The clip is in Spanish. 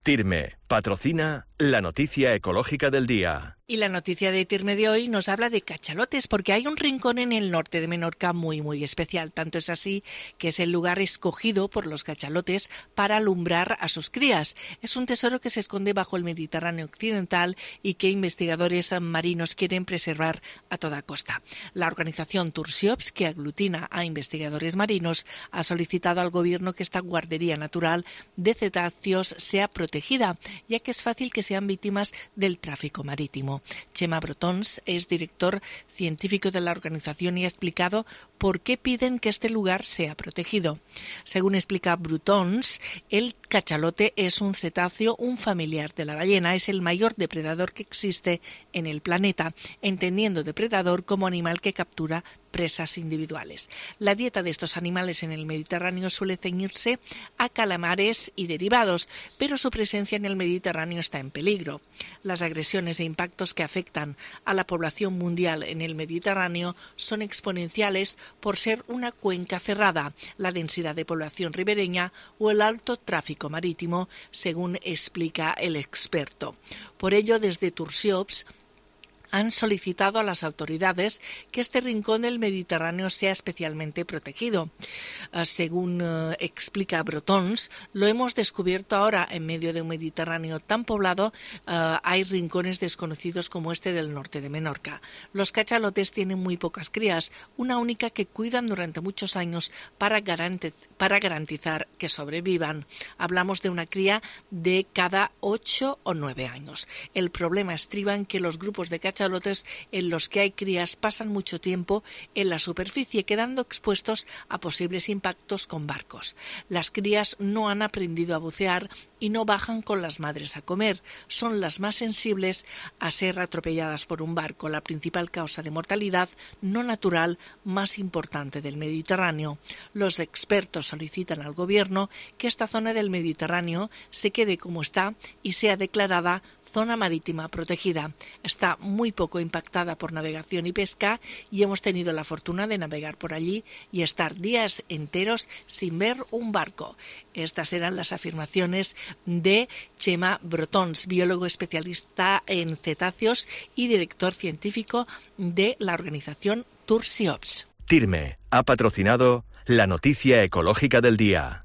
TIRME patrocina la noticia ecológica del día. Y la noticia de TIRME de hoy nos habla de cachalotes, porque hay un rincón en el norte de Menorca muy especial. Tanto es así que es el lugar escogido por los cachalotes para alumbrar a sus crías. Es un tesoro que se esconde bajo el Mediterráneo occidental y que investigadores marinos quieren preservar a toda costa. La organización Tursiops, que aglutina a investigadores marinos, ha solicitado al gobierno que esta guardería natural de cetáceos sea protegida, ya que es fácil que sean víctimas del tráfico marítimo. Chema Brotons es director científico de la organización y ha explicado por qué piden que este lugar sea protegido. Según explica Brotons, el cachalote es un cetáceo, un familiar de la ballena, es el mayor depredador que existe en el planeta, entendiendo depredador como animal que captura presas individuales. La dieta de estos animales en el Mediterráneo suele ceñirse a calamares y derivados, pero su presencia en el Mediterráneo está en peligro. Las agresiones e impactos que afectan a la población mundial en el Mediterráneo son exponenciales por ser una cuenca cerrada, la densidad de población ribereña o el alto tráfico marítimo, según explica el experto. Por ello, desde Tursiops han solicitado a las autoridades que este rincón del Mediterráneo sea especialmente protegido. Según explica Brotons, lo hemos descubierto ahora en medio de un Mediterráneo tan poblado. Hay rincones desconocidos como este del norte de Menorca. Los cachalotes tienen muy pocas crías, una única que cuidan durante muchos años para garantizar que sobrevivan. Hablamos de una cría de cada 8 o 9 años. El problema estriba en que los grupos de cachalotes en los que hay crías pasan mucho tiempo en la superficie, quedando expuestos a posibles impactos con barcos. Las crías no han aprendido a bucear y no bajan con las madres a comer. Son las más sensibles a ser atropelladas por un barco, la principal causa de mortalidad no natural más importante del Mediterráneo. Los expertos solicitan al gobierno que esta zona del Mediterráneo se quede como está y sea declarada zona marítima protegida. Está muy poco impactada por navegación y pesca y hemos tenido la fortuna de navegar por allí y estar días enteros sin ver un barco. Estas eran las afirmaciones de Chema Brotons, biólogo especialista en cetáceos y director científico de la organización Tursiops. TIRME ha patrocinado la noticia ecológica del día.